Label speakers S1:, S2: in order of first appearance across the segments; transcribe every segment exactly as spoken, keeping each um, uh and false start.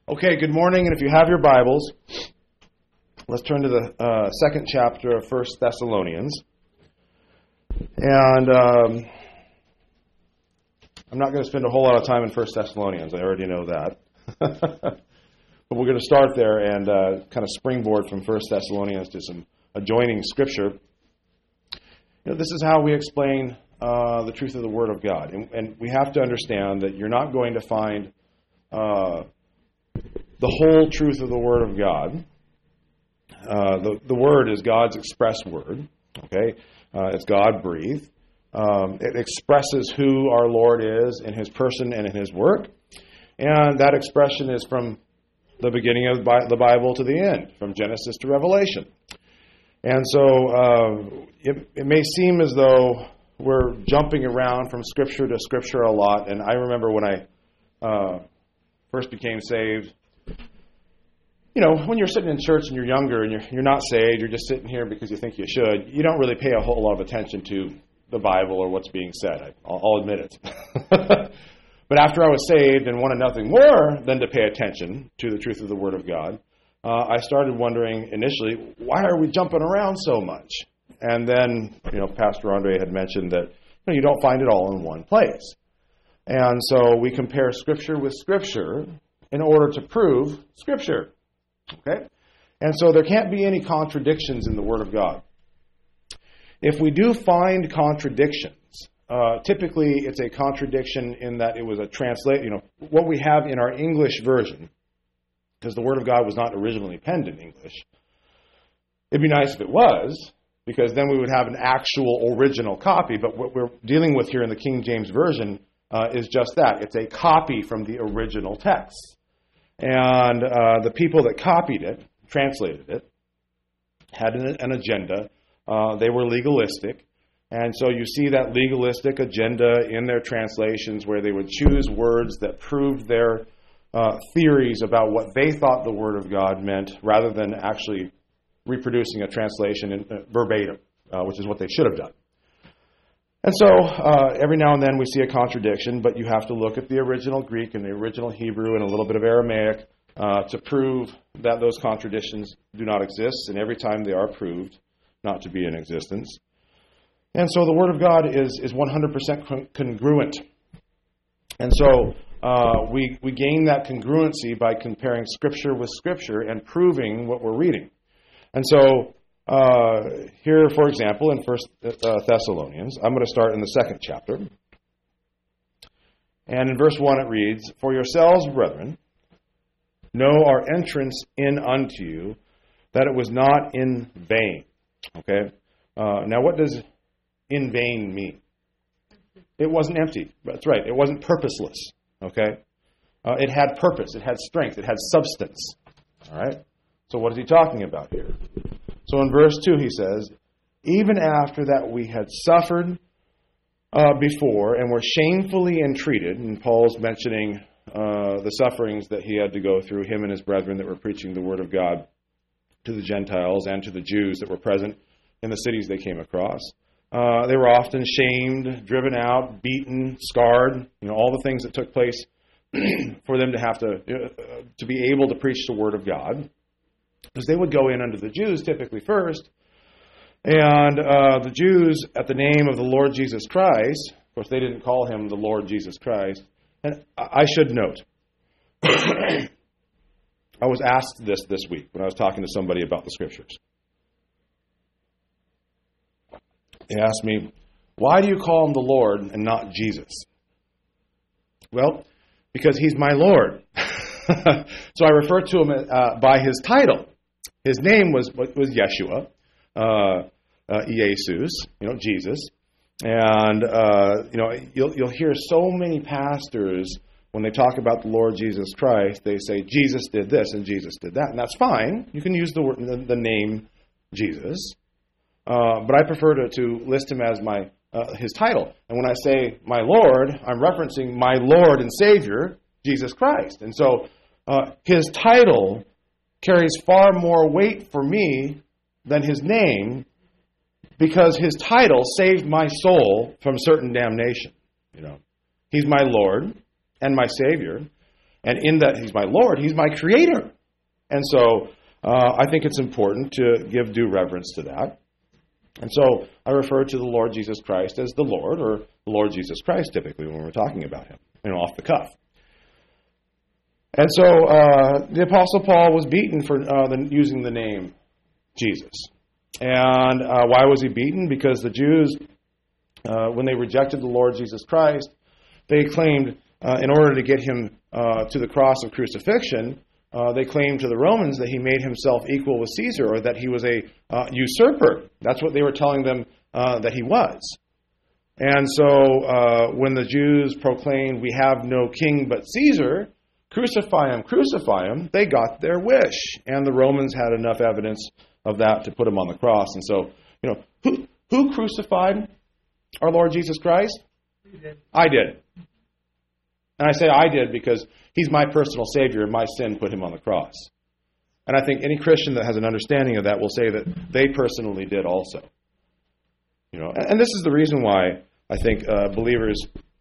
S1: Okay, good morning, and if you have your Bibles, let's turn to the uh, second chapter of First Thessalonians. And um, I'm not going to spend a whole lot of time in First Thessalonians, I already know that. But we're going to start there and uh, kind of springboard from First Thessalonians to some adjoining Scripture. You know, this is how we explain uh, the truth of the Word of God. And, and we have to understand that you're not going to find Uh, the whole truth of the Word of God. Uh, the, the Word is God's express Word. Okay, uh, it's God-breathed. Um, it expresses who our Lord is in His person and in His work. And that expression is from the beginning of the Bible to the end, from Genesis to Revelation. And so uh, it, it may seem as though we're jumping around from Scripture to Scripture a lot. And I remember when I uh, first became saved, you know, when you're sitting in church and you're younger and you're you're not saved, you're just sitting here because you think you should, you don't really pay a whole lot of attention to the Bible or what's being said. I, I'll, I'll admit it. But after I was saved and wanted nothing more than to pay attention to the truth of the Word of God, uh, I started wondering initially, why are we jumping around so much? And then, you know, Pastor Andre had mentioned that you know, you don't find it all in one place. And so we compare Scripture with Scripture in order to prove Scripture. Okay? And so there can't be any contradictions in the Word of God. If we do find contradictions, uh, typically it's a contradiction in that it was a translate, you know, what we have in our English version, because the Word of God was not originally penned in English. It'd be nice if it was, because then we would have an actual original copy, but what we're dealing with here in the King James Version uh, is just that. It's a copy from the original text. And uh, the people that copied it, translated it, had an, an agenda. Uh, they were legalistic. And so you see that legalistic agenda in their translations where they would choose words that proved their uh, theories about what they thought the Word of God meant rather than actually reproducing a translation in, uh, verbatim, uh, which is what they should have done. And so, uh, every now and then we see a contradiction, but you have to look at the original Greek and the original Hebrew and a little bit of Aramaic uh, to prove that those contradictions do not exist, and every time they are proved not to be in existence. And so the Word of God is, is one hundred percent con- congruent. And so uh, we, we gain that congruency by comparing Scripture with Scripture and proving what we're reading. And so Uh, here, for example, in First Thessalonians, I'm going to start in the second chapter. And in verse one it reads, "For yourselves, brethren, know our entrance in unto you, that it was not in vain." Okay? Uh, now, what does in vain mean? It wasn't empty. That's right. It wasn't purposeless. Okay? Uh, it had purpose. It had strength. It had substance. All right? So what is he talking about here? So in verse two he says, "Even after that we had suffered uh, before and were shamefully entreated," and Paul's mentioning uh, the sufferings that he had to go through, him and his brethren that were preaching the Word of God to the Gentiles and to the Jews that were present in the cities they came across. Uh, they were often shamed, driven out, beaten, scarred, you know, all the things that took place for them to have to, uh, to be able to preach the Word of God. Because they would go in under the Jews typically first, and uh, the Jews, at the name of the Lord Jesus Christ, of course they didn't call him the Lord Jesus Christ, and I should note, I was asked this this week when I was talking to somebody about the Scriptures. They asked me, "Why do you call him the Lord and not Jesus?" Well, because he's my Lord. So I refer to him uh, by his title. His name was was Yeshua, uh, uh, Jesus, you know, Jesus, and uh, you know you'll you'll hear so many pastors when they talk about the Lord Jesus Christ, they say Jesus did this and Jesus did that, and that's fine. You can use the word, the, the name Jesus, uh, but I prefer to, to list him as my uh, his title. And when I say my Lord, I'm referencing my Lord and Savior, Jesus Christ, and so uh, his title carries far more weight for me than his name, because his title saved my soul from certain damnation. You know, he's my Lord and my Savior, And in that he's my Lord, he's my creator. And so uh, I think it's important to give due reverence to that. And so I refer to the Lord Jesus Christ as the Lord, or the Lord Jesus Christ typically when we're talking about him, you know, off the cuff. And so uh, the Apostle Paul was beaten for uh, the, using the name Jesus. And uh, why was he beaten? Because the Jews, uh, when they rejected the Lord Jesus Christ, they claimed uh, in order to get him uh, to the cross of crucifixion, uh, they claimed to the Romans that he made himself equal with Caesar, or that he was a uh, usurper. That's what they were telling them uh, that he was. And so uh, when the Jews proclaimed, "We have no king but Caesar," crucify him, crucify him, they got their wish. And the Romans had enough evidence of that to put him on the cross. And so, you know, who who crucified our Lord Jesus Christ?
S2: You did.
S1: I did. And I say I did because he's my personal Savior, and my sin put him on the cross. And I think any Christian that has an understanding of that will say that they personally did also. You know, and, and this is the reason why I think uh, believers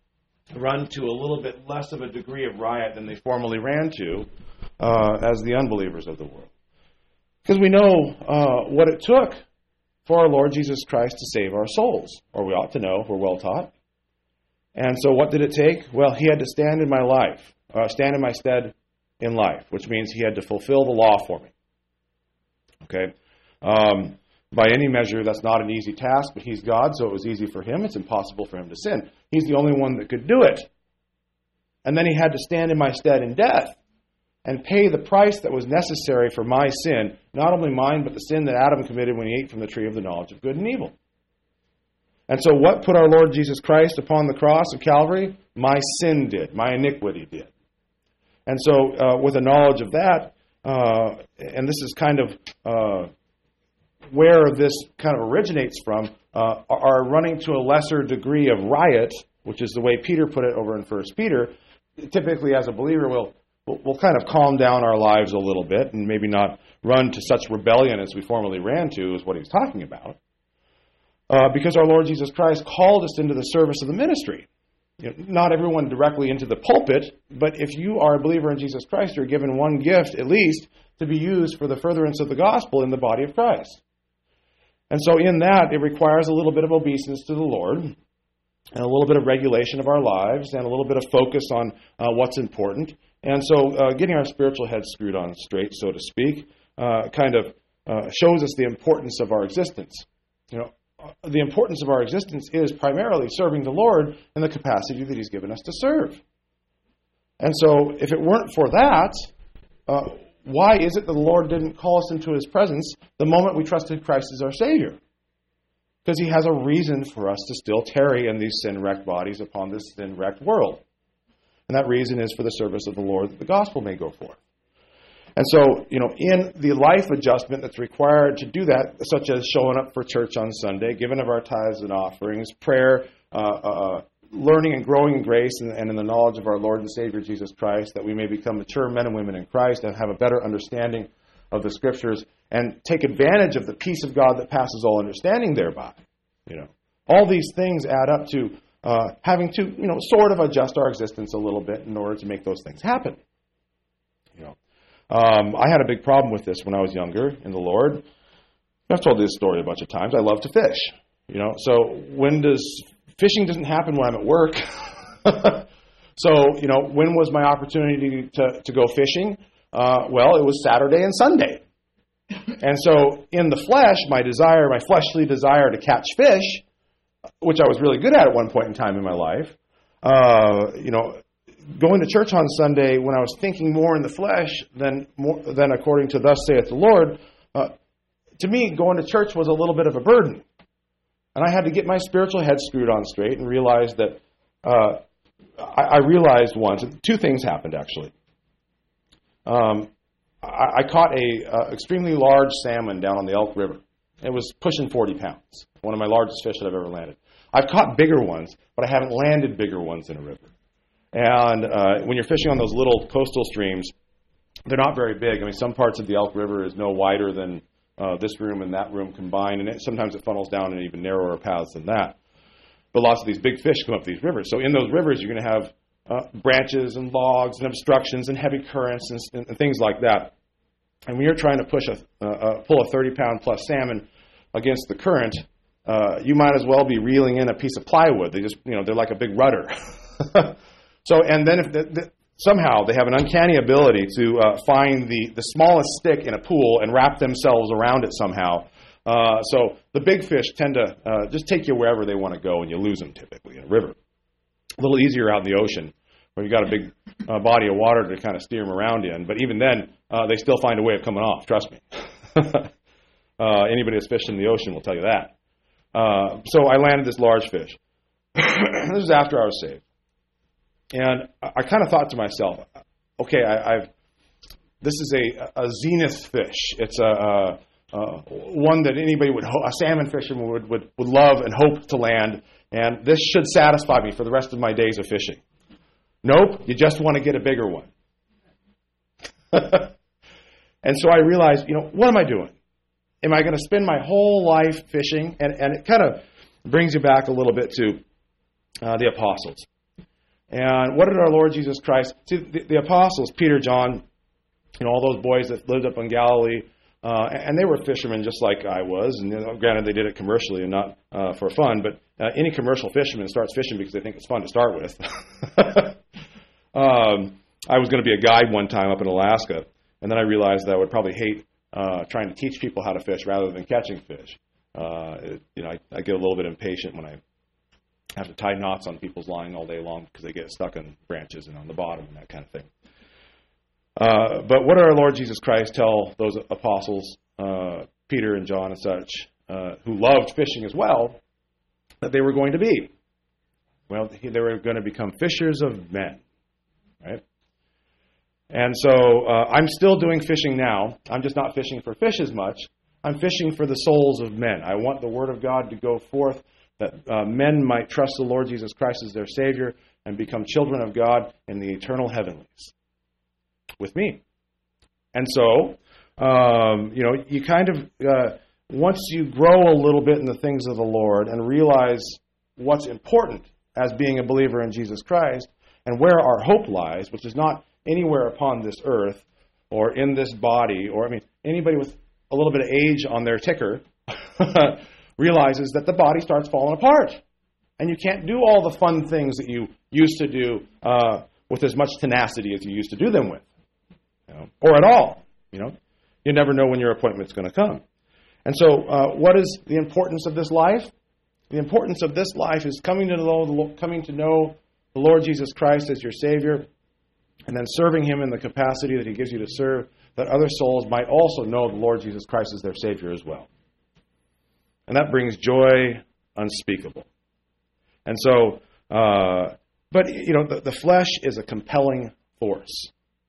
S1: run to a little bit less of a degree of riot than they formerly ran to uh, as the unbelievers of the world. Because we know uh, what it took for our Lord Jesus Christ to save our souls. Or we ought to know, if we're well taught. And so what did it take? Well, he had to stand in my life, uh, stand in my stead in life, which means he had to fulfill the law for me. Okay? Um, by any measure, that's not an easy task, but he's God, so it was easy for him. It's impossible for him to sin. He's the only one that could do it. And then he had to stand in my stead in death and pay the price that was necessary for my sin, not only mine, but the sin that Adam committed when he ate from the tree of the knowledge of good and evil. And so what put our Lord Jesus Christ upon the cross of Calvary? My sin did. My iniquity did. And so uh, with a knowledge of that, uh, and this is kind of uh, where this kind of originates from, uh, are running to a lesser degree of riot, which is the way Peter put it over in First Peter. Typically, as a believer, we'll, we'll kind of calm down our lives a little bit and maybe not run to such rebellion as we formerly ran to, is what he's talking about. Uh, because our Lord Jesus Christ called us into the service of the ministry. You know, not everyone directly into the pulpit, but if you are a believer in Jesus Christ, you're given one gift, at least, to be used for the furtherance of the gospel in the body of Christ. And so in that, it requires a little bit of obeisance to the Lord, and a little bit of regulation of our lives, and a little bit of focus on uh, what's important. And so uh, getting our spiritual heads screwed on straight, so to speak, uh, kind of uh, shows us the importance of our existence. You know, the importance of our existence is primarily serving the Lord in the capacity that he's given us to serve. And so if it weren't for that, uh, why is it that the Lord didn't call us into his presence the moment we trusted Christ as our Savior? Because he has a reason for us to still tarry in these sin-wrecked bodies upon this sin-wrecked world. And that reason is for the service of the Lord, that the gospel may go forth. And so, you know, in the life adjustment that's required to do that, such as showing up for church on Sunday, giving of our tithes and offerings, prayer, uh, uh, learning and growing in grace and, and in the knowledge of our Lord and Savior Jesus Christ, that we may become mature men and women in Christ and have a better understanding of the Scriptures and take advantage of the peace of God that passes all understanding thereby. You know, all these things add up to uh, having to, you know, sort of adjust our existence a little bit in order to make those things happen. You know. Um, I had a big problem with this when I was younger in the Lord. I've told this story a bunch of times. I love to fish, you know. So when does fishing doesn't happen when I'm at work? So you know, when was my opportunity to to go fishing? Uh, well, it was Saturday and Sunday. And so in the flesh, my desire, my fleshly desire to catch fish, which I was really good at at one point in time in my life, uh, you know. Going to church on Sunday when I was thinking more in the flesh than more, than according to thus saith the Lord, uh, to me, going to church was a little bit of a burden. And I had to get my spiritual head screwed on straight and realize that, uh, I, I realized once, two things happened actually. Um, I, I caught a uh, extremely large salmon down on the Elk River. It was pushing forty pounds, one of my largest fish that I've ever landed. I've caught bigger ones, but I haven't landed bigger ones in a river. And uh, when you're fishing on those little coastal streams, they're not very big. I mean, some parts of the Elk River is no wider than uh, this room and that room combined, and it, sometimes it funnels down in even narrower paths than that. But lots of these big fish come up these rivers. So in those rivers, you're going to have uh, branches and logs and obstructions and heavy currents and, and things like that. And when you're trying to push a uh, uh, pull a thirty pound plus salmon against the current, uh, you might as well be reeling in a piece of plywood. They just, you know, they're like a big rudder. So, and then if the, the, somehow they have an uncanny ability to uh, find the, the smallest stick in a pool and wrap themselves around it somehow. Uh, so the big fish tend to uh, just take you wherever they want to go, and you lose them typically in a river. A little easier out in the ocean, where you've got a big uh, body of water to kind of steer them around in. But even then, uh, they still find a way of coming off, trust me. uh, anybody that's fished in the ocean will tell you that. Uh, so I landed this large fish. This is after I was saved. And I, I kind of thought to myself, okay, I, I've this is a, a zenith fish. It's a, a, a one that anybody would, ho- a salmon fisherman would, would, would love and hope to land. And this should satisfy me for the rest of my days of fishing. Nope, you just want to get a bigger one. And so I realized, you know, what am I doing? Am I going to spend my whole life fishing? And, and it kind of brings you back a little bit to uh, the apostles. And what did our Lord Jesus Christ... See, the, the apostles, Peter, John, you know, all those boys that lived up in Galilee, uh, and they were fishermen just like I was. And you know, granted, they did it commercially and not uh, for fun, but uh, any commercial fisherman starts fishing because they think it's fun to start with. um, I was going to be a guide one time up in Alaska, and then I realized that I would probably hate uh, trying to teach people how to fish rather than catching fish. Uh, it, you know, I, I get a little bit impatient when I have to tie knots on people's line all day long because they get stuck in branches and on the bottom and that kind of thing. Uh, but what did our Lord Jesus Christ tell those apostles, uh, Peter and John and such, uh, who loved fishing as well, that they were going to be? Well, they were going to become fishers of men, right? And so uh, I'm still doing fishing now. I'm just not fishing for fish as much. I'm fishing for the souls of men. I want the Word of God to go forth, that uh, men might trust the Lord Jesus Christ as their Savior and become children of God in the eternal heavenlies with me. And so, um, you know, you kind of, uh, once you grow a little bit in the things of the Lord and realize what's important as being a believer in Jesus Christ and where our hope lies, which is not anywhere upon this earth or in this body, or, I mean, anybody with a little bit of age on their ticker realizes that the body starts falling apart. And you can't do all the fun things that you used to do uh, with as much tenacity as you used to do them with. You know, or at all. You know, you never know when your appointment's going to come. And so uh, what is the importance of this life? The importance of this life is coming to know, coming to know the Lord Jesus Christ as your Savior, and then serving Him in the capacity that He gives you to serve, that other souls might also know the Lord Jesus Christ as their Savior as well. And that brings joy unspeakable. And so, uh, but, you know, the, the flesh is a compelling force.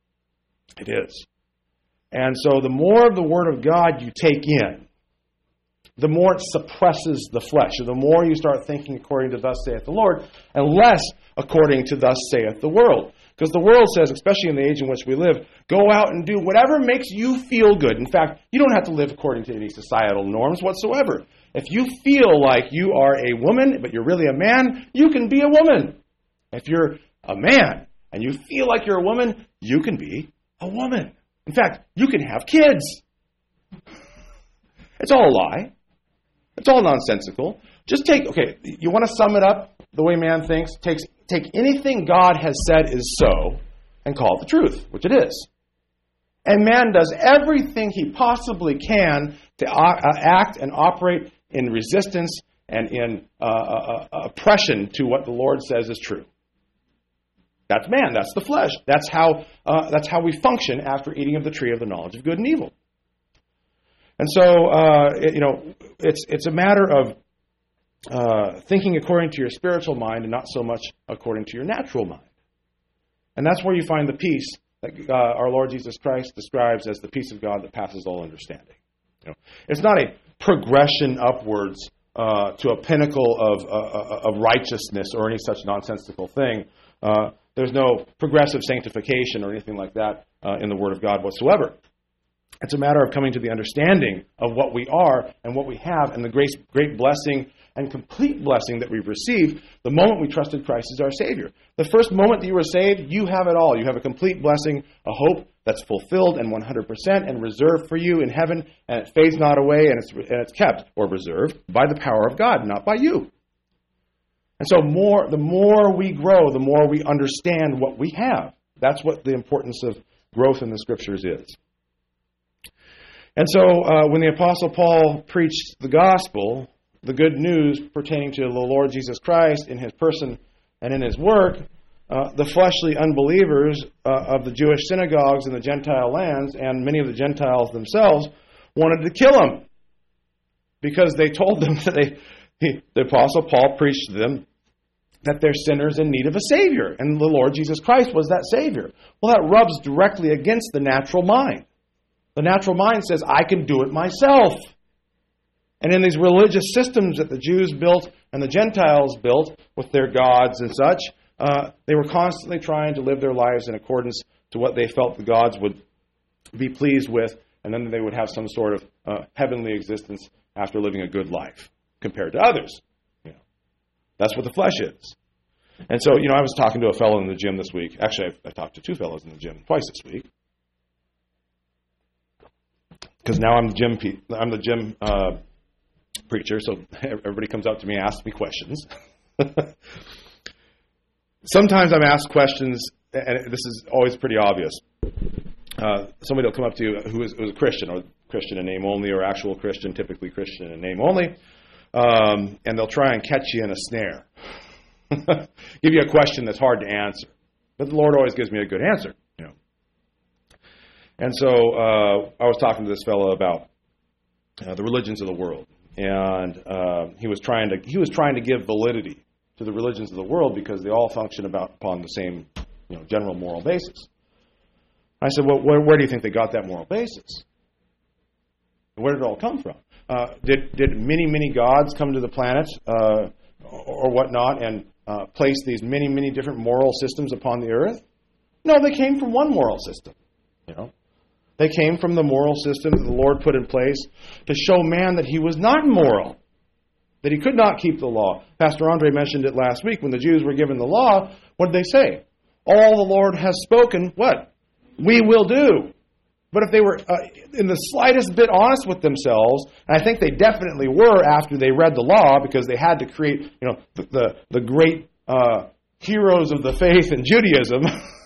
S1: It is. And so the more of the Word of God you take in, the more it suppresses the flesh. So the more you start thinking according to thus saith the Lord, and less according to thus saith the world. Because the world says, especially in the age in which we live, go out and do whatever makes you feel good. In fact, you don't have to live according to any societal norms whatsoever. If you feel like you are a woman, but you're really a man, you can be a woman. If you're a man and you feel like you're a woman, you can be a woman. In fact, you can have kids. It's all a lie. It's all nonsensical. Just take, okay, you want to sum it up the way man thinks? Take, take anything God has said is so and call it the truth, which it is. And man does everything he possibly can to uh, act and operate in resistance and in uh, uh, uh, oppression to what the Lord says is true. That's man. That's the flesh. That's how uh, that's how we function after eating of the tree of the knowledge of good and evil. And so, uh, it, you know, it's it's a matter of uh, thinking according to your spiritual mind and not so much according to your natural mind. And that's where you find the peace that uh, our Lord Jesus Christ describes as the peace of God that passes all understanding. You know, it's not a progression upwards uh, to a pinnacle of uh, of righteousness or any such nonsensical thing. Uh, there's no progressive sanctification or anything like that uh, in the Word of God whatsoever. It's a matter of coming to the understanding of what we are and what we have and the great, great blessing and complete blessing that we've received the moment we trusted Christ as our Savior. The first moment that you were saved, you have it all. You have a complete blessing, a hope that's fulfilled and one hundred percent and reserved for you in heaven, and it fades not away, and it's, and it's kept or reserved by the power of God, not by you. And so more, the more we grow, the more we understand what we have. That's what the importance of growth in the Scriptures is. And so uh, when the Apostle Paul preached the gospel, the good news pertaining to the Lord Jesus Christ in his person and in his work, uh, the fleshly unbelievers uh, of the Jewish synagogues in the Gentile lands and many of the Gentiles themselves wanted to kill him because they told them that they, he, the Apostle Paul preached to them that they're sinners in need of a Savior, and the Lord Jesus Christ was that Savior. Well, that rubs directly against the natural mind. The natural mind says, I can do it myself. And in these religious systems that the Jews built and the Gentiles built with their gods and such, uh, they were constantly trying to live their lives in accordance to what they felt the gods would be pleased with, and then they would have some sort of uh, heavenly existence after living a good life compared to others. You know, that's what the flesh is. And so, you know, I was talking to a fellow in the gym this week. Actually, I, I talked to two fellows in the gym twice this week. Because now I'm the gym, pe- I'm the gym uh, preacher, so everybody comes up to me and asks me questions. Sometimes I'm asked questions, and this is always pretty obvious. Uh, somebody will come up to you who is, who is a Christian, or Christian in name only, or actual Christian, typically Christian in name only, um, and they'll try and catch you in a snare. Give you a question that's hard to answer. But the Lord always gives me a good answer. You know. And so uh, I was talking to this fellow about uh, the religions of the world, and uh, he was trying to he was trying to give validity to the religions of the world because they all function about upon the same, you know, general moral basis. I said, well, where, where do you think they got that moral basis? Where did it all come from? Uh, did did many many gods come to the planet uh, or whatnot and uh, place these many many different moral systems upon the earth? No, they came from one moral system. You know. They came from the moral system that the Lord put in place to show man that he was not moral, that he could not keep the law. Pastor Andre mentioned it last week when the Jews were given the law. What did they say? All the Lord has spoken, what? We will do. But if they were uh, in the slightest bit honest with themselves, and I think they definitely were after they read the law, because they had to create, you know, the the, the great uh, heroes of the faith in Judaism.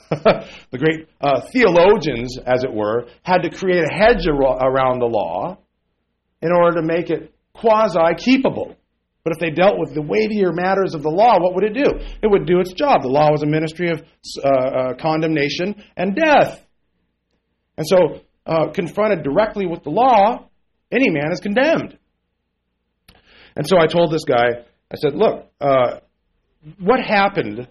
S1: The great uh, theologians, as it were, had to create a hedge ar- around the law in order to make it quasi-keepable. But if they dealt with the weightier matters of the law, what would it do? It would do its job. The law was a ministry of uh, uh, condemnation and death. And so, uh, confronted directly with the law, any man is condemned. And so I told this guy, I said, look, uh, what happened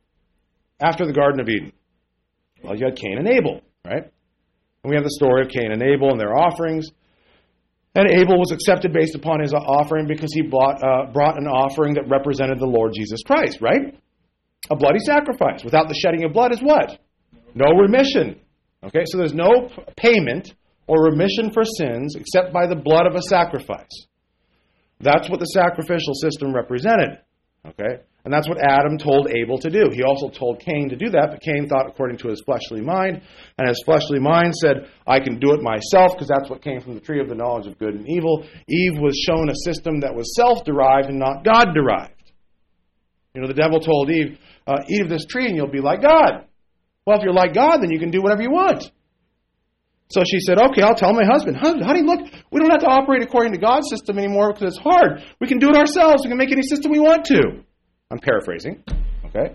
S1: after the Garden of Eden? Well, you had Cain and Abel, right? And we have the story of Cain and Abel and their offerings. And Abel was accepted based upon his offering because he brought, uh, brought an offering that represented the Lord Jesus Christ, right? A bloody sacrifice. Without the shedding of blood is what? No remission. Okay, so there's no payment or remission for sins except by the blood of a sacrifice. That's what the sacrificial system represented. Okay? And that's what Adam told Abel to do. He also told Cain to do that, but Cain thought according to his fleshly mind, and his fleshly mind said, I can do it myself, because that's what came from the tree of the knowledge of good and evil. Eve was shown a system that was self-derived and not God-derived. You know, the devil told Eve, uh, eat of this tree and you'll be like God. Well, if you're like God, then you can do whatever you want. So she said, okay, I'll tell my husband. Honey, look, we don't have to operate according to God's system anymore because it's hard. We can do it ourselves. We can make any system we want to. I'm paraphrasing, okay?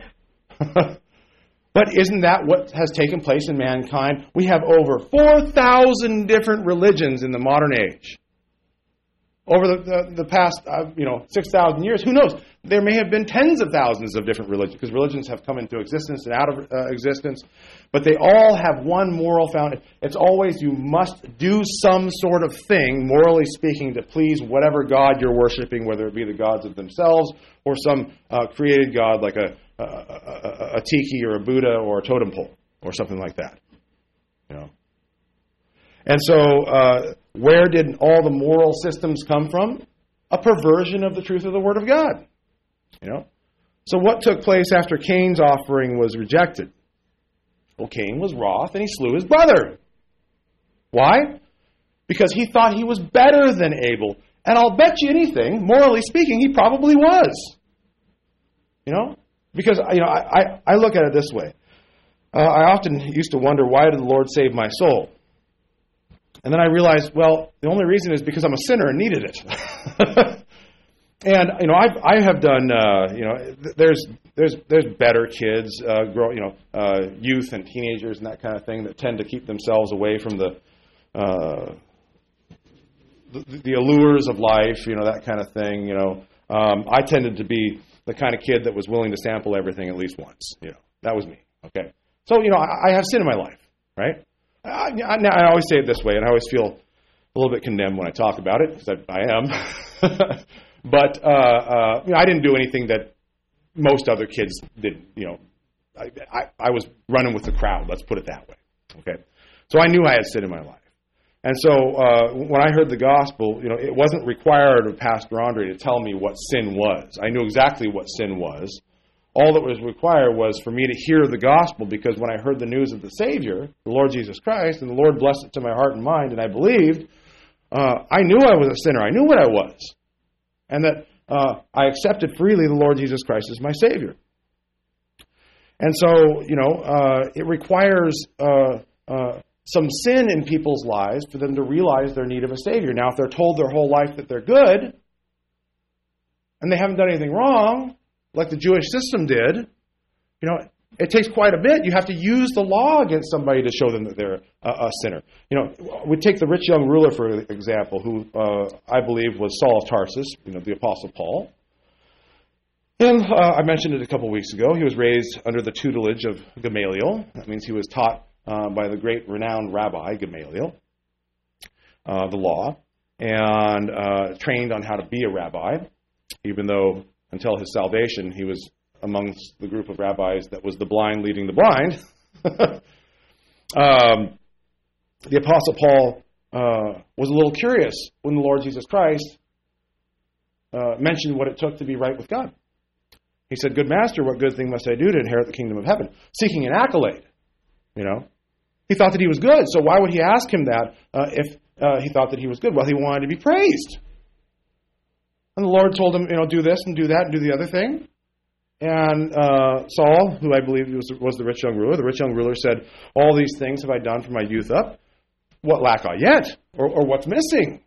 S1: But isn't that what has taken place in mankind? We have over four thousand different religions in the modern age. Over the, the, the past, uh, you know, six thousand years, who knows? There may have been tens of thousands of different religions, because religions have come into existence and out of uh, existence, but they all have one moral foundation. It's always you must do some sort of thing, morally speaking, to please whatever God you're worshiping, whether it be the gods of themselves or some uh, created god like a, a, a, a tiki or a Buddha or a totem pole or something like that. You know. And so, uh, where did all the moral systems come from? a perversion of the truth of the Word of God. You know? So what took place after Cain's offering was rejected? Well, Cain was wroth and he slew his brother. Why? Because he thought he was better than Abel. And I'll bet you anything, morally speaking, he probably was. You know? Because, you know, I, I, I look at it this way. Uh, I often used to wonder, why did the Lord save my soul? And then I realized, well, the only reason is because I'm a sinner and needed it. And you know, I've I have done uh, you know, there's there's there's better kids, uh, grow you know, uh, youth and teenagers and that kind of thing that tend to keep themselves away from the, uh, the the allures of life, you know, that kind of thing. You know, um, I tended to be the kind of kid that was willing to sample everything at least once. You know, that was me. Okay, so you know, I, I have sin in my life, right? I, I, I always say it this way, and I always feel a little bit condemned when I talk about it because I, I am. But uh, uh, you know, I didn't do anything that most other kids did. You know, I, I, I was running with the crowd. Let's put it that way. Okay, so I knew I had sin in my life, and so uh, when I heard the gospel, you know, it wasn't required of Pastor Andre to tell me what sin was. I knew exactly what sin was. All that was required was for me to hear the gospel, because when I heard the news of the Savior, the Lord Jesus Christ, and the Lord blessed it to my heart and mind, and I believed, uh, I knew I was a sinner. I knew what I was. And that uh, I accepted freely the Lord Jesus Christ as my Savior. And so, you know, uh, it requires uh, uh, some sin in people's lives for them to realize their need of a Savior. Now, if they're told their whole life that they're good, and they haven't done anything wrong, like the Jewish system did, you know, it takes quite a bit. You have to use the law against somebody to show them that they're a, a sinner. You know, we take the rich young ruler, for example, who uh, I believe was Saul of Tarsus, you know, the Apostle Paul. And uh, I mentioned it a couple weeks ago. He was raised under the tutelage of Gamaliel. That means he was taught uh, by the great renowned rabbi Gamaliel, uh, the law, and uh, trained on how to be a rabbi, even though until his salvation he was amongst the group of rabbis that was the blind leading the blind. um, the Apostle Paul uh, was a little curious when the Lord Jesus Christ uh, mentioned what it took to be right with God. He said, "Good master, what good thing must I do to inherit the kingdom of heaven?" Seeking an accolade, you know. He thought that he was good, so why would he ask him that uh, if uh, he thought that he was good? Well, he wanted to be praised. And the Lord told him, you know, do this and do that and do the other thing. And uh, Saul, who I believe was, was the rich young ruler, the rich young ruler said, "All these things have I done from my youth up. What lack I yet? Or, or what's missing?"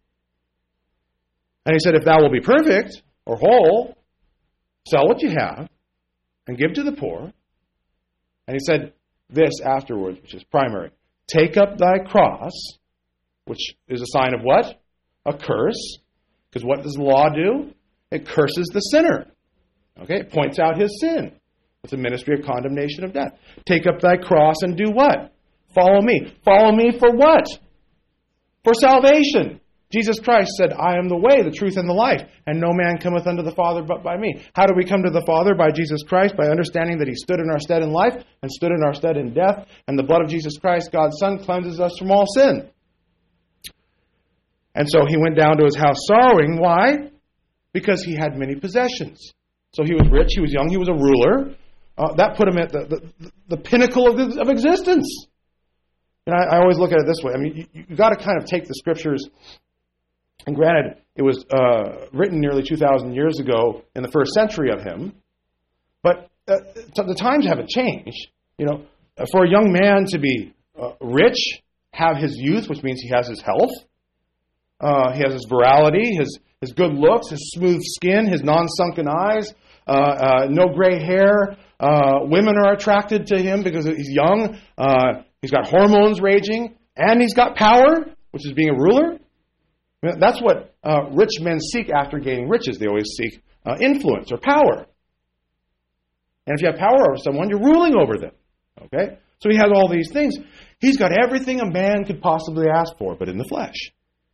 S1: And he said, "If thou will be perfect or whole, sell what you have and give to the poor." And he said this afterwards, which is primary. "Take up thy cross," which is a sign of what? A curse. Because what does the law do? It curses the sinner. Okay, it points out his sin. It's a ministry of condemnation of death. "Take up thy cross and do what? Follow me." Follow me for what? For salvation. Jesus Christ said, "I am the way, the truth, and the life, and no man cometh unto the Father but by me." How do we come to the Father? By Jesus Christ, by understanding that he stood in our stead in life and stood in our stead in death, and the blood of Jesus Christ, God's Son, cleanses us from all sin. And so he went down to his house sorrowing. Why? Because he had many possessions. So he was rich, he was young, he was a ruler. Uh, that put him at the, the, the pinnacle of, the, of existence. And I, I always look at it this way. I mean, you, you've got to kind of take the scriptures, and granted, it was uh, written nearly two thousand years ago in the first century of him, but uh, the times haven't changed. You know, for a young man to be uh, rich, have his youth, which means he has his health, uh, he has his virality, his His good looks, his smooth skin, his non-sunken eyes, uh, uh, no gray hair. Uh, women are attracted to him because he's young. Uh, he's got hormones raging, and he's got power, which is being a ruler. That's what uh, rich men seek after gaining riches. They always seek uh, influence or power. And if you have power over someone, you're ruling over them. Okay? So he has all these things. He's got everything a man could possibly ask for, but in the flesh.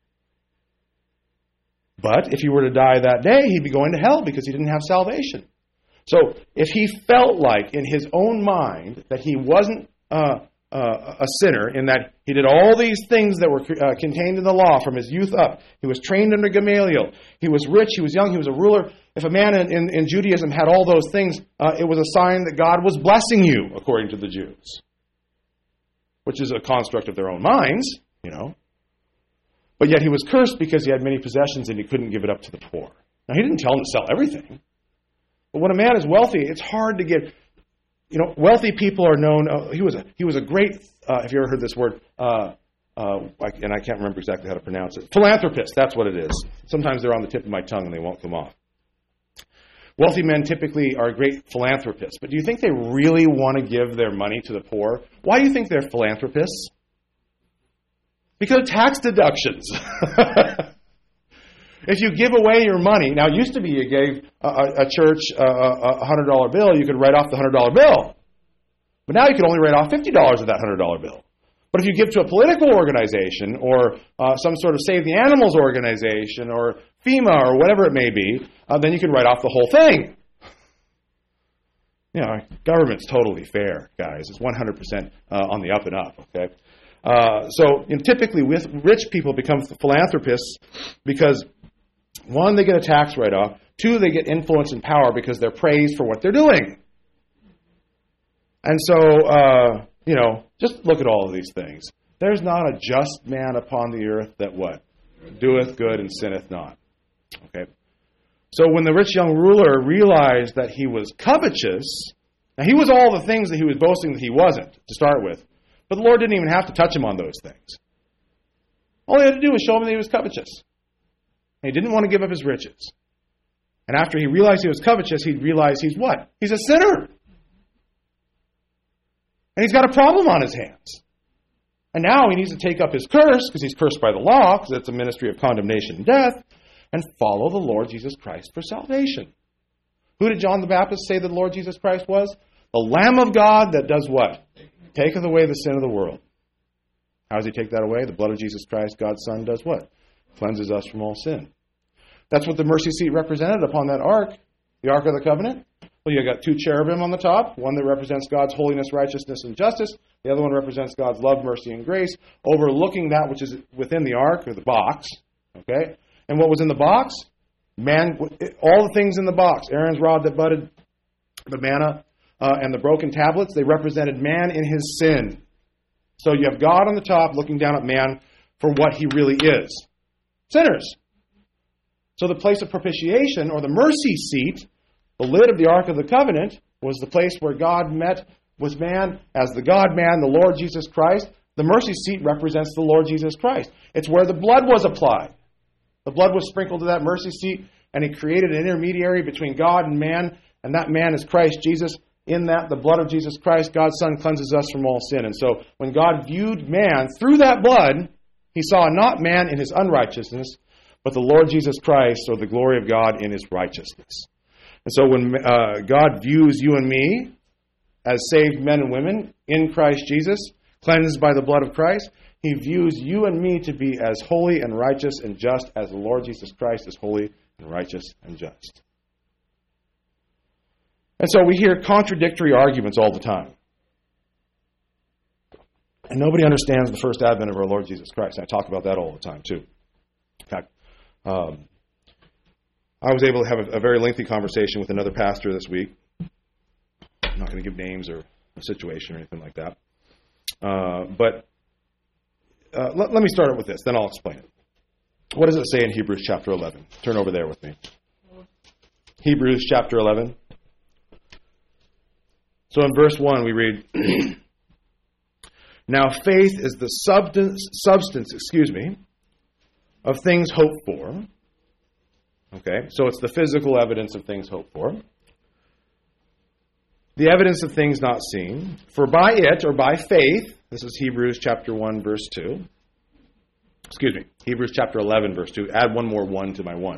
S1: But if he were to die that day, he'd be going to hell because he didn't have salvation. So if he felt like in his own mind that he wasn't uh, uh, a sinner in that he did all these things that were uh, contained in the law from his youth up. He was trained under Gamaliel. He was rich. He was young. He was a ruler. If a man in, in, in Judaism had all those things, uh, it was a sign that God was blessing you, according to the Jews, which is a construct of their own minds, you know. But yet he was cursed because he had many possessions and he couldn't give it up to the poor. Now, he didn't tell him to sell everything. But when a man is wealthy, it's hard to give. You know, wealthy people are known. Uh, he was a he was a great. Uh, have you ever heard this word? Uh, uh, and I can't remember exactly how to pronounce it. Philanthropist. That's what it is. Sometimes they're on the tip of my tongue and they won't come off. Wealthy men typically are great philanthropists. But do you think they really want to give their money to the poor? Why do you think they're philanthropists? Because of tax deductions. If you give away your money, now it used to be you gave a, a church a, a one hundred dollar bill, you could write off the one hundred dollar bill. But now you can only write off fifty dollars of that one hundred dollar bill. But if you give to a political organization or uh, some sort of Save the Animals organization or FEMA or whatever it may be, uh, then you can write off the whole thing. You know, government's totally fair, guys. It's one hundred percent uh, on the up and up, okay? Uh, so you know, typically with rich people become philanthropists because one, they get a tax write-off. Two, they get influence and power because they're praised for what they're doing. And so, uh, you know, just look at all of these things. There's not a just man upon the earth that what? Doeth good and sinneth not. Okay? So when the rich young ruler realized that he was covetous, now he was all the things that he was boasting that he wasn't to start with, but the Lord didn't even have to touch him on those things. All he had to do was show him that he was covetous. He didn't want to give up his riches. And after he realized he was covetous, he realized he's what? He's a sinner. And he's got a problem on his hands. And now he needs to take up his curse, because he's cursed by the law, because it's a ministry of condemnation and death, and follow the Lord Jesus Christ for salvation. Who did John the Baptist say that the Lord Jesus Christ was? The Lamb of God that does what? Taketh away the sin of the world. How does he take that away? The blood of Jesus Christ, God's Son, does what? Cleanses us from all sin. That's what the mercy seat represented upon that ark, the Ark of the Covenant. Well, you got two cherubim on the top, one that represents God's holiness, righteousness, and justice. The other one represents God's love, mercy, and grace, overlooking that which is within the ark, or the box. Okay? And what was in the box? Man, all the things in the box. Aaron's rod that budded, the manna, uh, and the broken tablets, they represented man in his sin. So you have God on the top looking down at man for what he really is. Sinners. So the place of propitiation, or the mercy seat, the lid of the Ark of the Covenant, was the place where God met with man as the God-man, the Lord Jesus Christ. The mercy seat represents the Lord Jesus Christ. It's where the blood was applied. The blood was sprinkled to that mercy seat, and he created an intermediary between God and man, and that man is Christ Jesus. In that, the blood of Jesus Christ, God's Son, cleanses us from all sin. And so when God viewed man through that blood, he saw not man in his unrighteousness, but the Lord Jesus Christ, or the glory of God, in his righteousness. And so when uh, God views you and me as saved men and women in Christ Jesus, cleansed by the blood of Christ, he views you and me to be as holy and righteous and just as the Lord Jesus Christ is holy and righteous and just. And so we hear contradictory arguments all the time. And nobody understands the first advent of our Lord Jesus Christ. I talk about that all the time, too. In fact, um, I was able to have a, a very lengthy conversation with another pastor this week. I'm not going to give names or a situation or anything like that. Uh, but uh, let, let me start it with this, then I'll explain it. What does it say in Hebrews chapter eleven? Turn over there with me. Hebrews chapter eleven. So in verse one we read, now faith is the substance, substance, excuse me, of things hoped for. Okay, so it's the physical evidence of things hoped for. The evidence of things not seen. For by it, or by faith, this is Hebrews chapter one, verse two. Excuse me, Hebrews chapter eleven, verse two. Add one more one to my one.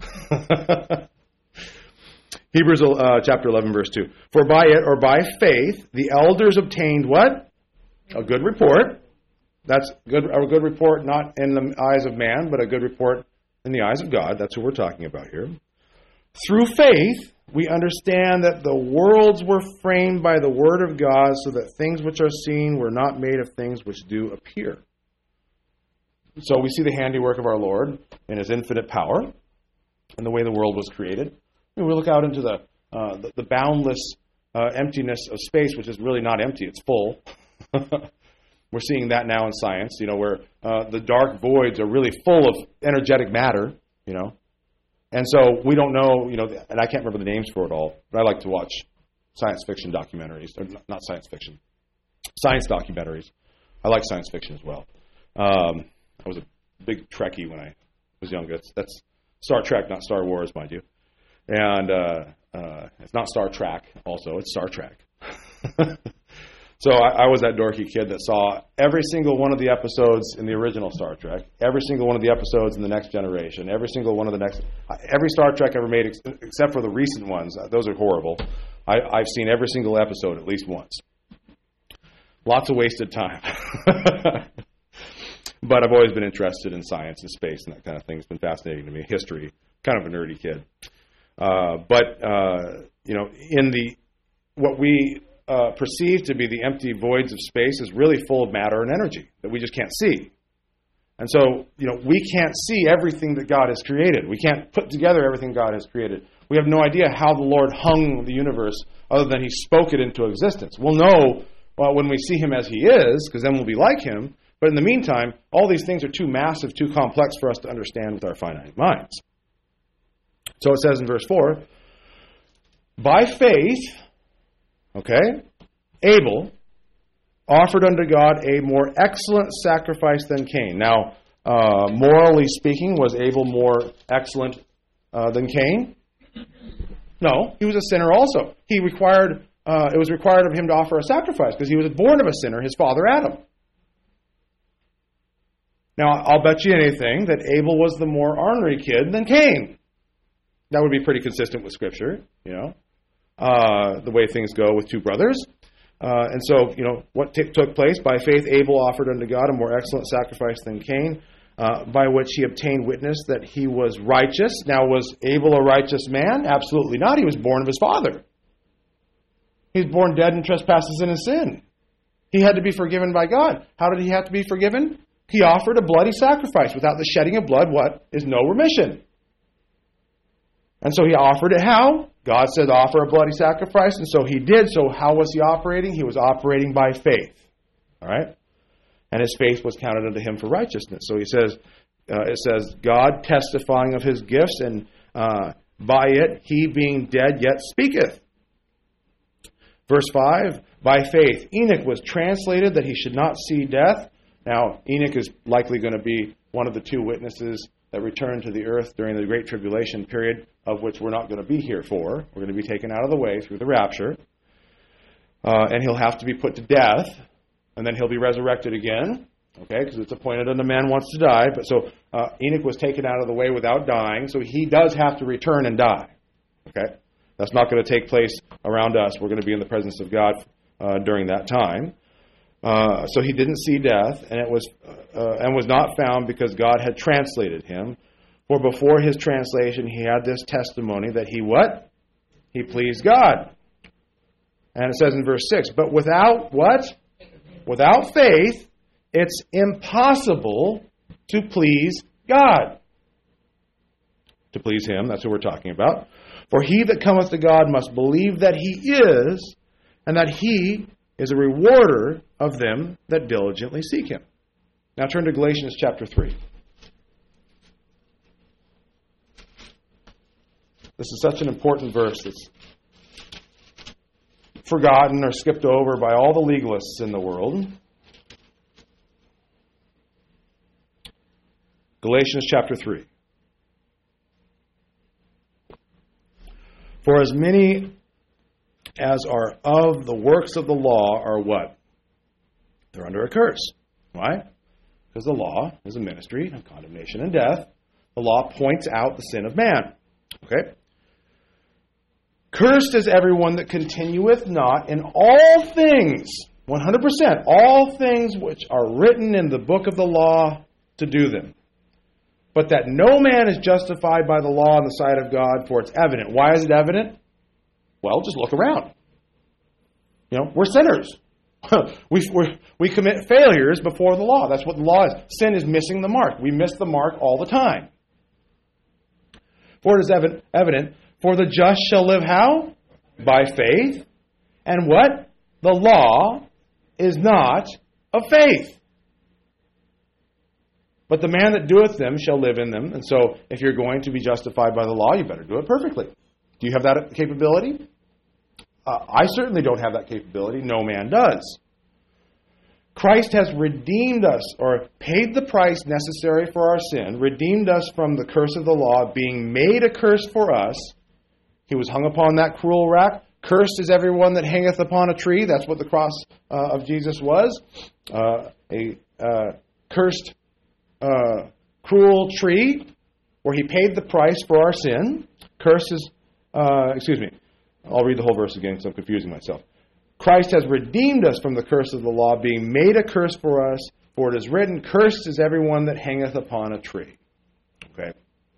S1: Hebrews uh, chapter eleven, verse two. For by it, or by faith, the elders obtained what? A good report. That's good, a good report not in the eyes of man, but a good report in the eyes of God. That's what we're talking about here. Through faith, we understand that the worlds were framed by the Word of God, so that things which are seen were not made of things which do appear. So we see the handiwork of our Lord in His infinite power and the way the world was created. And we look out into the uh, the, the boundless uh, emptiness of space, which is really not empty; it's full. We're seeing that now in science, you know, where uh, the dark voids are really full of energetic matter, you know. And so we don't know, you know, and I can't remember the names for it all, but I like to watch science fiction documentaries, or not science fiction, science documentaries. I like science fiction as well. Um, I was a big Trekkie when I was younger. That's, that's Star Trek, not Star Wars, mind you. And uh, uh, it's not Star Trek also, it's Star Trek. So I, I was that dorky kid that saw every single one of the episodes in the original Star Trek, every single one of the episodes in The Next Generation, every single one of the next, every Star Trek ever made, ex- except for the recent ones. Those are horrible. I, I've seen every single episode at least once. Lots of wasted time. But I've always been interested in science and space and that kind of thing. It's been fascinating to me. History, kind of a nerdy kid. Uh, but, uh, you know, in the, what we... Uh, perceived to be the empty voids of space is really full of matter and energy that we just can't see. And so, you know, we can't see everything that God has created. We can't put together everything God has created. We have no idea how the Lord hung the universe other than He spoke it into existence. We'll know well, when we see Him as He is, because then we'll be like Him. But in the meantime, all these things are too massive, too complex for us to understand with our finite minds. So it says in verse four, by faith, okay, Abel offered unto God a more excellent sacrifice than Cain. Now, uh, morally speaking, was Abel more excellent uh, than Cain? No, he was a sinner also. He required, uh, it was required of him to offer a sacrifice because he was born of a sinner, his father Adam. Now, I'll bet you anything that Abel was the more ornery kid than Cain. That would be pretty consistent with Scripture, you know. Uh, the way things go with two brothers. Uh, and so, you know, what t- took place? By faith, Abel offered unto God a more excellent sacrifice than Cain, uh, by which he obtained witness that he was righteous. Now, was Abel a righteous man? Absolutely not. He was born of his father. He was born dead in trespasses and in sin. He had to be forgiven by God. How did he have to be forgiven? He offered a bloody sacrifice. Without the shedding of blood, what? Is no remission. And so he offered it how? God said offer a bloody sacrifice, and so he did. So how was he operating? He was operating by faith. All right? And his faith was counted unto him for righteousness. So he says, uh, it says, God testifying of his gifts, and uh, by it he being dead yet speaketh. Verse five, by faith Enoch was translated that he should not see death. Now, Enoch is likely going to be one of the two witnesses that return to the earth during the Great Tribulation period, of which we're not going to be here for. We're going to be taken out of the way through the rapture. Uh, and he'll have to be put to death, and then he'll be resurrected again, okay, because it's appointed unto man once to die. But so uh, Enoch was taken out of the way without dying, so he does have to return and die, okay? That's not going to take place around us. We're going to be in the presence of God uh, during that time. Uh, so he didn't see death, and it was uh, and was not found because God had translated him. For before his translation, he had this testimony that he what? He pleased God. And it says in verse six, but without what? Without faith, it's impossible to please God. To please him, that's what we're talking about. For he that cometh to God must believe that he is, and that he is a rewarder of them that diligently seek him. Now turn to Galatians chapter three. This is such an important verse that's forgotten or skipped over by all the legalists in the world. Galatians chapter three. For as many as are of the works of the law are what? They're under a curse. Why? Because the law is a ministry of condemnation and death. The law points out the sin of man. Okay? Cursed is everyone that continueth not in all things, one hundred percent, all things which are written in the book of the law to do them. But that no man is justified by the law in the sight of God, for it's evident. Why is it evident? Well, just look around. You know, we're sinners. we we're, we commit failures before the law. That's what the law is. Sin is missing the mark. We miss the mark all the time. For it is evident, evident, for the just shall live how? By faith. And what? The law is not of faith. But the man that doeth them shall live in them. And so, if you're going to be justified by the law, you better do it perfectly. Do you have that capability? Uh, I certainly don't have that capability. No man does. Christ has redeemed us, or paid the price necessary for our sin, redeemed us from the curse of the law, being made a curse for us. He was hung upon that cruel rack. Cursed is everyone that hangeth upon a tree. That's what the cross uh, of Jesus was. Uh, a uh, cursed, uh, cruel tree where he paid the price for our sin. Cursed is, uh, excuse me, I'll read the whole verse again because I'm confusing myself. Christ has redeemed us from the curse of the law, being made a curse for us, for it is written, cursed is everyone that hangeth upon a tree. Okay.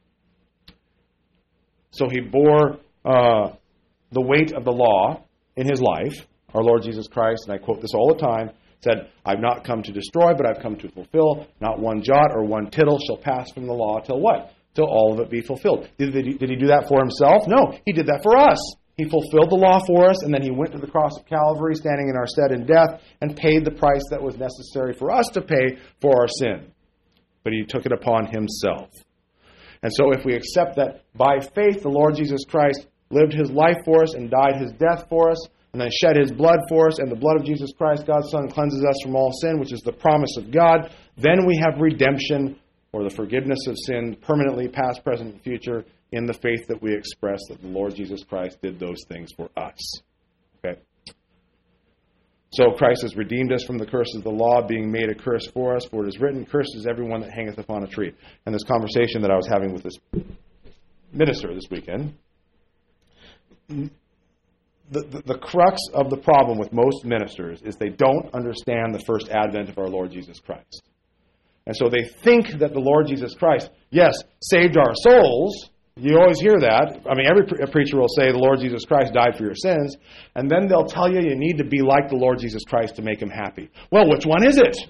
S1: So he bore uh, the weight of the law in his life, our Lord Jesus Christ, and I quote this all the time, said, I've not come to destroy, but I've come to fulfill. Not one jot or one tittle shall pass from the law till what? Till all of it be fulfilled. Did, did, did he do that for himself? No, he did that for us. He fulfilled the law for us, and then he went to the cross of Calvary, standing in our stead in death, and paid the price that was necessary for us to pay for our sin. But he took it upon himself. And so if we accept that by faith the Lord Jesus Christ lived his life for us and died his death for us, and then shed his blood for us, and the blood of Jesus Christ, God's Son, cleanses us from all sin, which is the promise of God, then we have redemption, or the forgiveness of sin, permanently, past, present, and future, in the faith that we express that the Lord Jesus Christ did those things for us. Okay? So Christ has redeemed us from the curse of the law, being made a curse for us, for it is written, cursed is everyone that hangeth upon a tree. And this conversation that I was having with this minister this weekend, the, the, the crux of the problem with most ministers is they don't understand the first advent of our Lord Jesus Christ. And so they think that the Lord Jesus Christ, yes, saved our souls. You always hear that. I mean, every pre- preacher will say the Lord Jesus Christ died for your sins, and then they'll tell you you need to be like the Lord Jesus Christ to make him happy. Well, which one is it?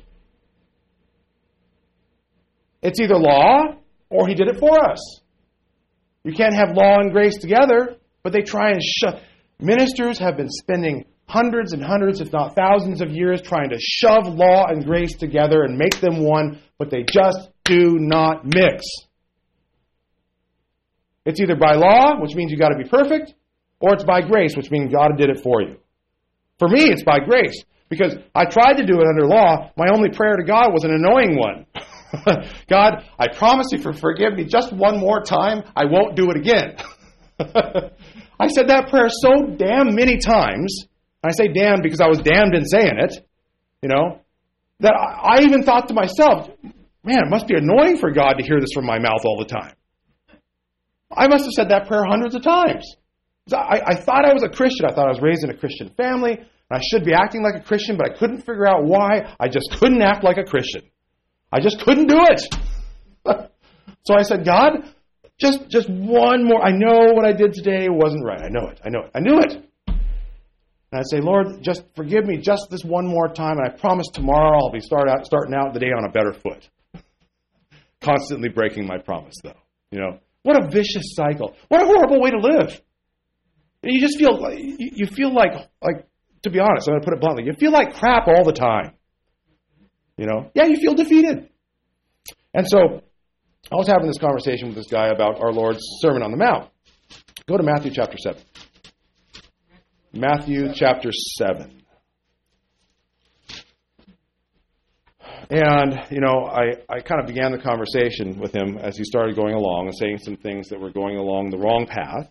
S1: It's either law or he did it for us. You can't have law and grace together, but they try and shove. Ministers have been spending hundreds and hundreds, if not thousands of years trying to shove law and grace together and make them one, but they just do not mix. It's either by law, which means you got to be perfect, or it's by grace, which means God did it for you. For me, it's by grace, because I tried to do it under law. My only prayer to God was an annoying one. God, I promise you to forgive me just one more time. I won't do it again. I said that prayer so damn many times. I say damn because I was damned in saying it, you know, that I even thought to myself, man, it must be annoying for God to hear this from my mouth all the time. I must have said that prayer hundreds of times. I, I thought I was a Christian. I thought I was raised in a Christian family, and I should be acting like a Christian, but I couldn't figure out why. I just couldn't act like a Christian. I just couldn't do it. So I said, God, just, just one more. I know what I did today wasn't right. I know it. I know it. I knew it. And I'd say, Lord, just forgive me just this one more time, and I promise tomorrow I'll be start out, starting out the day on a better foot. Constantly breaking my promise, though. You know, what a vicious cycle. What a horrible way to live. You just feel like, you feel like, like, to be honest, I'm going to put it bluntly, you feel like crap all the time. You know? Yeah, you feel defeated. And so, I was having this conversation with this guy about our Lord's Sermon on the Mount. Go to Matthew chapter seven. Matthew chapter seven. And, you know, I, I kind of began the conversation with him as he started going along and saying some things that were going along the wrong path.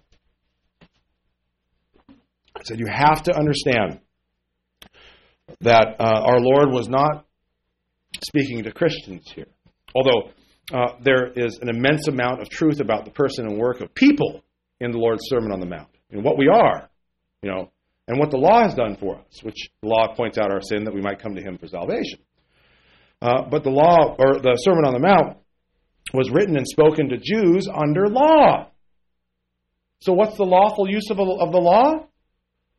S1: I said, you have to understand that uh, our Lord was not speaking to Christians here. Although uh, there is an immense amount of truth about the person and work of people in the Lord's Sermon on the Mount, and what we are, you know, and what the law has done for us, which the law points out our sin that we might come to him for salvation. Uh, but the law, or the Sermon on the Mount, was written and spoken to Jews under law. So what's the lawful use of, a, of the law?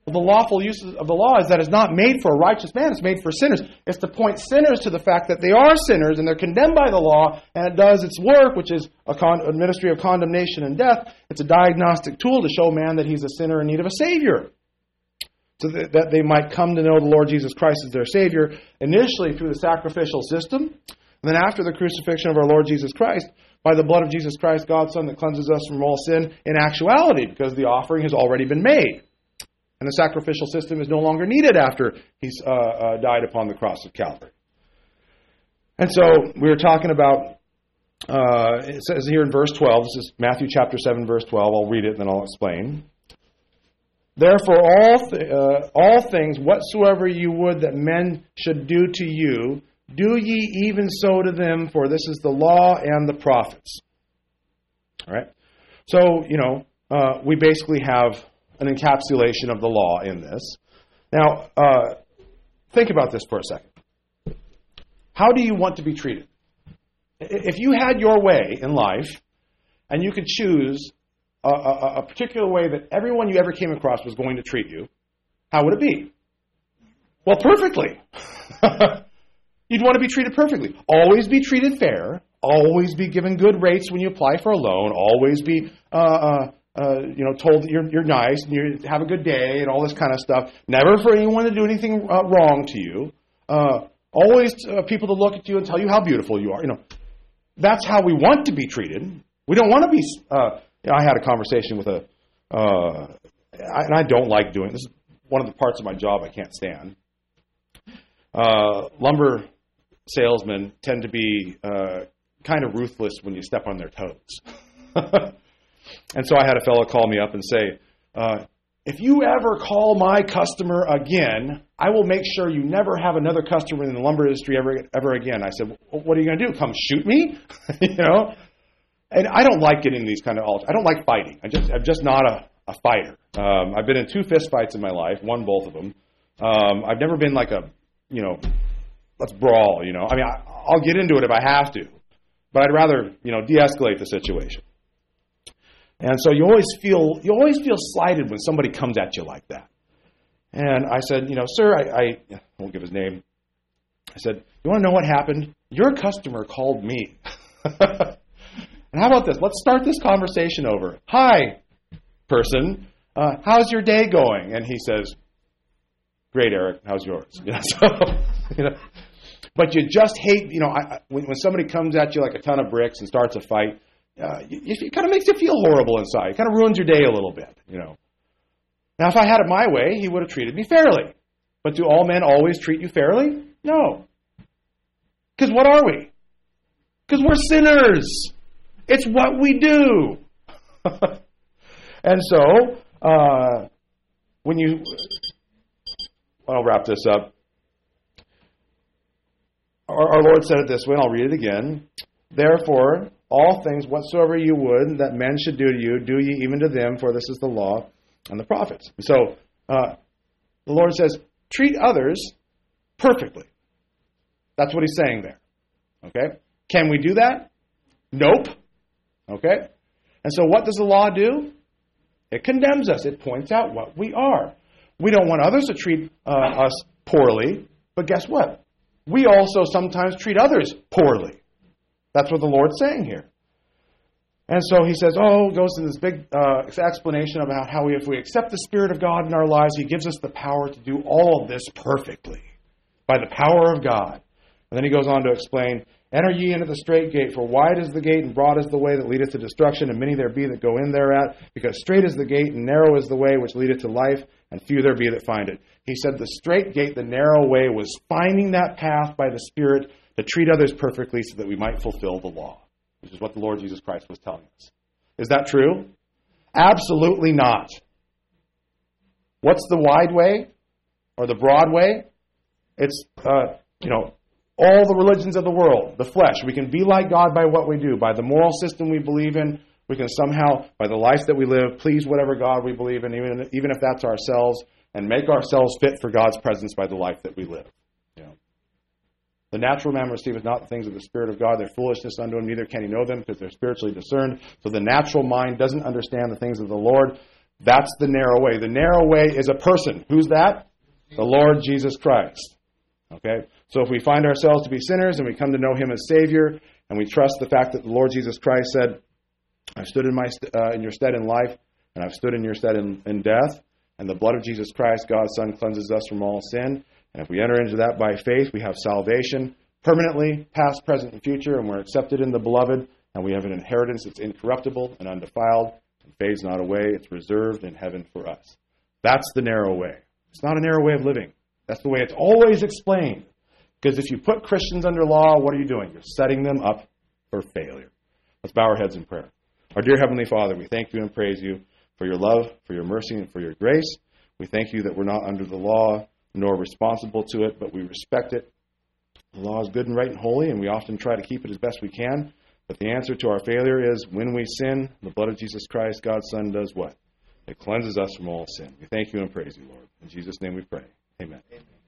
S1: The lawful use of the law is that it's not made for a righteous man, it's made for sinners. It's to point sinners to the fact that they are sinners and they're condemned by the law, and it does its work, which is a, con- a ministry of condemnation and death. It's a diagnostic tool to show man that he's a sinner in need of a Savior, so that, that they might come to know the Lord Jesus Christ as their Savior, initially through the sacrificial system, and then after the crucifixion of our Lord Jesus Christ, by the blood of Jesus Christ, God's Son, that cleanses us from all sin in actuality, because the offering has already been made. And the sacrificial system is no longer needed after He's uh, uh, died upon the cross of Calvary. And so we were talking about, uh, it says here in verse twelve, this is Matthew chapter seven, verse twelve. I'll read it and then I'll explain. Therefore, all, th- uh, all things whatsoever you would that men should do to you, do ye even so to them, for this is the law and the prophets. All right? So, you know, uh, we basically have an encapsulation of the law in this. Now, uh, think about this for a second. How do you want to be treated? If you had your way in life, and you could choose a, a, a particular way that everyone you ever came across was going to treat you, how would it be? Well, perfectly. You'd want to be treated perfectly. Always be treated fair. Always be given good rates when you apply for a loan. Always be uh, uh, uh, you know, told that you're, you're nice and you have a good day and all this kind of stuff. Never for anyone to do anything uh, wrong to you. Uh, always uh, people to look at you and tell you how beautiful you are. You know, that's how we want to be treated. We don't want to be. Uh, you know, I had a conversation with a, uh, I, and I don't like doing this. Is one of the parts of my job I can't stand. Uh, lumber salesmen tend to be uh, kind of ruthless when you step on their toes. And so I had a fellow call me up and say, uh, if you ever call my customer again, I will make sure you never have another customer in the lumber industry ever ever again. I said, well, what are you going to do? Come shoot me? You know? And I don't like getting these kind of alters. I don't like fighting. I just, I'm just not a, a fighter. Um, I've been in two fist fights in my life, won both of them. Um, I've never been like a, you know, let's brawl, you know. I mean, I, I'll get into it if I have to, but I'd rather, you know, de-escalate the situation. And so you always feel you always feel slighted when somebody comes at you like that. And I said, you know, sir, I, I won't give his name. I said, you want to know what happened? Your customer called me. And how about this? Let's start this conversation over. Hi, person. Uh, how's your day going? And he says, great, Eric. How's yours? You know, so, you know, but you just hate, you know, I, when, when somebody comes at you like a ton of bricks and starts a fight, Uh, it, it kind of makes you feel horrible inside. It kind of ruins your day a little bit, you know. Now, if I had it my way, he would have treated me fairly. But do all men always treat you fairly? No. Because what are we? Because we're sinners. It's what we do. And so, uh, when you... I'll wrap this up. Our, our Lord said it this way, and I'll read it again. Therefore, all things whatsoever you would that men should do to you, do ye even to them, for this is the law and the prophets. So, uh, the Lord says, treat others perfectly. That's what He's saying there. Okay? Can we do that? Nope. Okay? And so what does the law do? It condemns us. It points out what we are. We don't want others to treat uh, us poorly, but guess what? We also sometimes treat others poorly. That's what the Lord's saying here. And so He says, oh, goes to this big uh, explanation about how we, if we accept the Spirit of God in our lives, He gives us the power to do all of this perfectly by the power of God. And then He goes on to explain, enter ye into the strait gate, for wide is the gate and broad is the way that leadeth to destruction, and many there be that go in thereat, because strait is the gate and narrow is the way which leadeth to life, and few there be that find it. He said the strait gate, the narrow way, was finding that path by the Spirit to treat others perfectly so that we might fulfill the law, which is what the Lord Jesus Christ was telling us. Is that true? Absolutely not. What's the wide way or the broad way? It's, uh, you know, all the religions of the world, the flesh. We can be like God by what we do, by the moral system we believe in. We can somehow, by the life that we live, please whatever God we believe in, even, even if that's ourselves, and make ourselves fit for God's presence by the life that we live. You know. The natural man receiveth not the things of the Spirit of God. They're foolishness unto him, neither can he know them, because they're spiritually discerned. So the natural mind doesn't understand the things of the Lord. That's the narrow way. The narrow way is a person. Who's that? The Lord Jesus Christ. Okay? So if we find ourselves to be sinners and we come to know Him as Savior, and we trust the fact that the Lord Jesus Christ said, I've stood in my uh, in your stead in life, and I've stood in your stead in, in death, and the blood of Jesus Christ, God's Son, cleanses us from all sin. And if we enter into that by faith, we have salvation permanently, past, present, and future, and we're accepted in the Beloved, and we have an inheritance that's incorruptible and undefiled, and fades not away. It's reserved in heaven for us. That's the narrow way. It's not a narrow way of living. That's the way it's always explained. Because if you put Christians under law, what are you doing? You're setting them up for failure. Let's bow our heads in prayer. Our dear Heavenly Father, we thank you and praise you for your love, for your mercy, and for your grace. We thank you that we're not under the law, nor responsible to it, but we respect it. The law is good and right and holy, and we often try to keep it as best we can. But the answer to our failure is when we sin, the blood of Jesus Christ, God's Son, does what? It cleanses us from all sin. We thank you and praise you, Lord. In Jesus' name we pray. Amen. Amen.